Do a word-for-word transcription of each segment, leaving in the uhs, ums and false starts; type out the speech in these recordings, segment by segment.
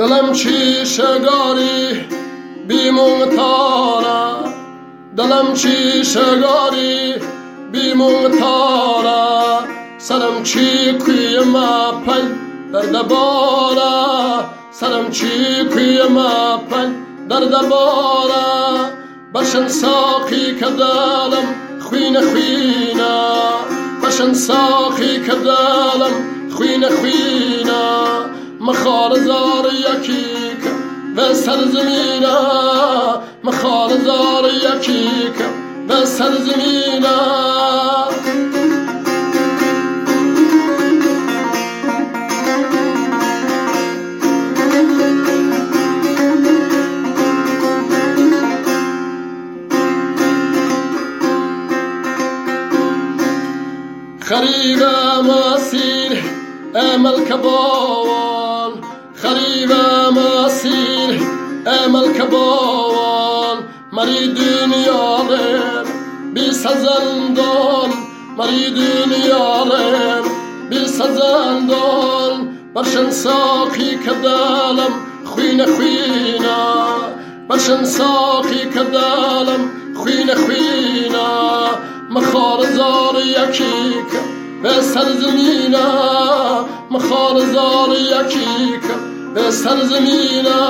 دلم چی شگاری بیمون تارا دلم چی شگاری بیمون تارا سرم چی کوی ما پل در دبارا سرم چی کوی ما پل در دبارا بشن ساقی کدالم خوین خوینا بشن ساقی کدالم خوین خوینا مخار زار یکیک و سرزمینا مخار زار یکیک و سرزمینا خریبم اسیر امل کباوان خریبم اسیر امل کباوان مری دنیالم بی سزندان مری دنیالم بی سزندان برشن ساقی کدالم خوین خوینا برشن ساقی کدالم خوین خوینا مخار زار یکیک به سرزمینا مخار زار یکیک به سرزمینا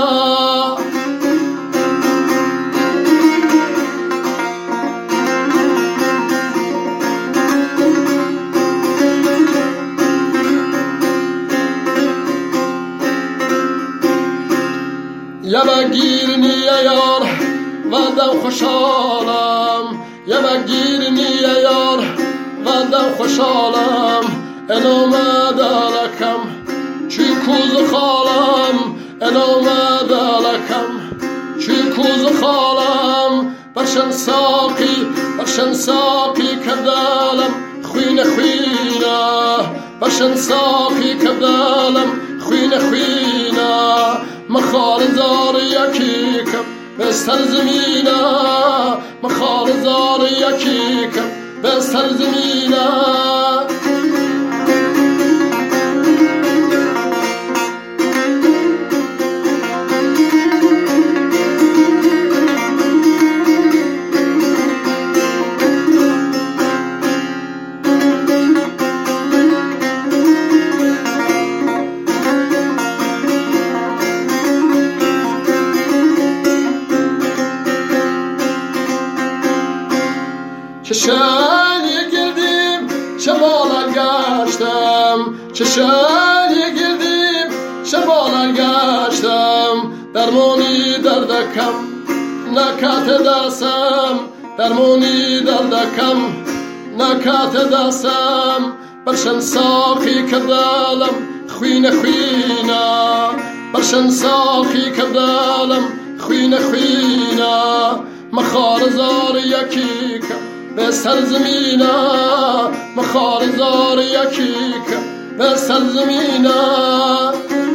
یا بگیرنی یار و دم خوشحالم یا بگیرنی یار و دم خوشحالم انومد لکم چی کوز خالم انومد لکم چی کوز خالم برشن ساقی برشن ساقی کدالم خوین خوینا برشن ساقی کدالم خوین خوینا مخار زار یکیکم به سرزمینا مخار زار یکیکم به سرزمینا چشانی گردیم شمالا گشتم چشانی گردیم شمالا گشتم درمانی دردکم نکات دستم درمانی دردکم نکات دستم برشن ساقی کدالم خوین خوینا برشن ساقی کدالم خوین خوینا مخار زار یکیکم به سرزمینا مخار زار یکیک به سرزمینا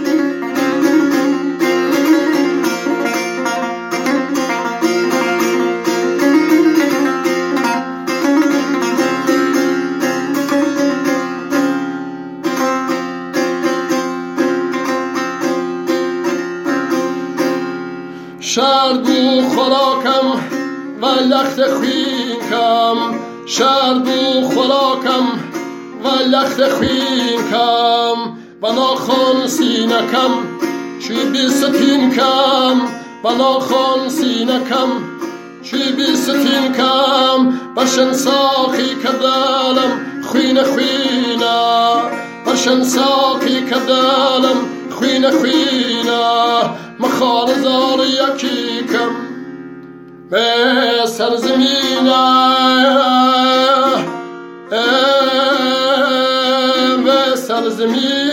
شرد بو خوراکم و لخت خوینکم شرد بو خوراکم و لخت خوینکم و ناخون سینکم چی بی ستینکم و ناخون سینکم چی بی ستینکم برشن ساقی کدالم خوین خوینا برشن ساقی کدالم خوین خوینا مخار زار یکیکم به سرزمینا به سرزمینا